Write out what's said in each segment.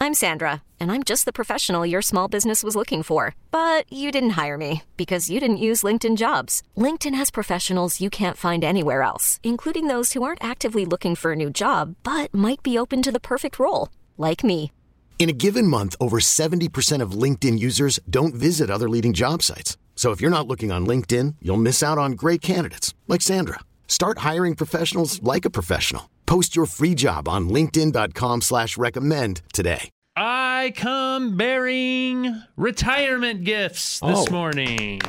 I'm Sandra, and I'm just the professional your small business was looking for. But you didn't hire me because you didn't use LinkedIn Jobs. LinkedIn has professionals you can't find anywhere else, including those who aren't actively looking for a new job, but might be open to the perfect role, like me. In a given month, over 70% of LinkedIn users don't visit other leading job sites. So if you're not looking on LinkedIn, you'll miss out on great candidates like Sandra. Start hiring professionals like a professional. Post your free job on linkedin.com/recommend today. I come bearing retirement gifts this morning.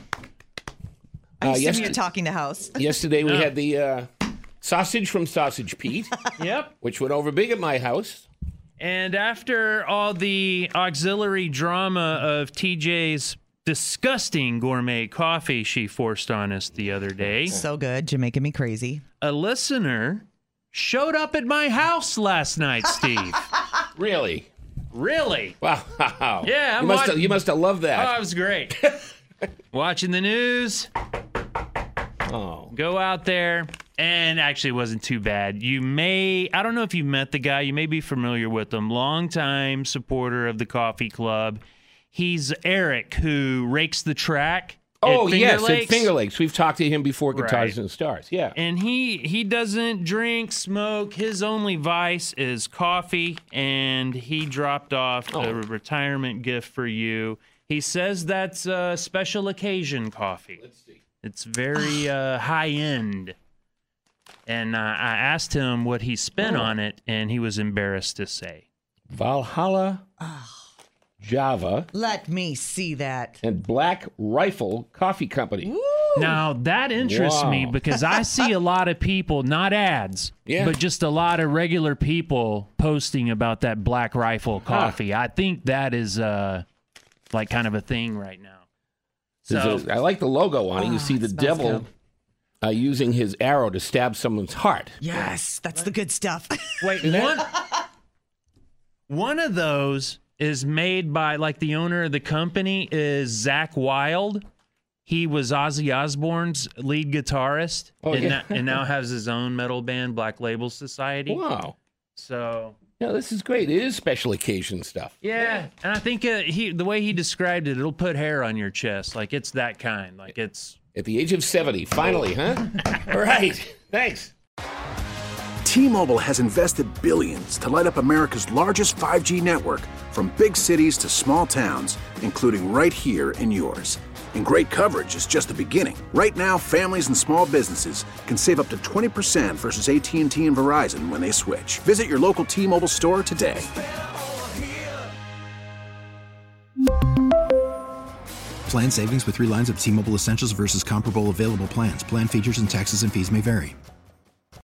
I assume you're talking to House. Yesterday we had the sausage from Sausage Pete. Yep. Which went over big at my house. And after all the auxiliary drama of TJ's disgusting gourmet coffee she forced on us the other day. So good. You're making me crazy. A listener showed up at my house last night, Steve. Really? Really? Wow. Yeah. You must have loved that. Oh, it was great. Watching the news. Oh. Go out there. And actually, it wasn't too bad. I don't know if you've met the guy. You may be familiar with him. Longtime supporter of the coffee club. He's Eric, who rakes the track. Oh, at Finger Lakes. We've talked to him before, Guitars and Stars. Yeah. And he doesn't drink, smoke. His only vice is coffee. And he dropped off a retirement gift for you. He says that's a special occasion coffee. Let's see. It's very high end. And I asked him what he spent on it, and he was embarrassed to say. Valhalla Java. Let me see that. And Black Rifle Coffee Company. Ooh. Now, that interests me because I see a lot of people, not ads, but just a lot of regular people posting about that Black Rifle coffee. I think that is like kind of a thing right now. So I like the logo on it. You see the devil using his arrow to stab someone's heart. Yes, that's the good stuff. Wait, one of those is made by, like, the owner of the company is Zakk Wylde. He was Ozzy Osbourne's lead guitarist and now has his own metal band, Black Label Society. Wow. So... Yeah, this is great. It is special occasion stuff. Yeah, and I think the way he described it, it'll put hair on your chest. Like, it's that kind. Like, it's... At the age of 70, finally, huh? All right. Thanks. T-Mobile has invested billions to light up America's largest 5G network, from big cities to small towns, including right here in yours. And great coverage is just the beginning. Right now, families and small businesses can save up to 20% versus AT&T and Verizon when they switch. Visit your local T-Mobile store today. Plan savings with 3 lines of T-Mobile Essentials versus comparable available plans. Plan features and taxes and fees may vary.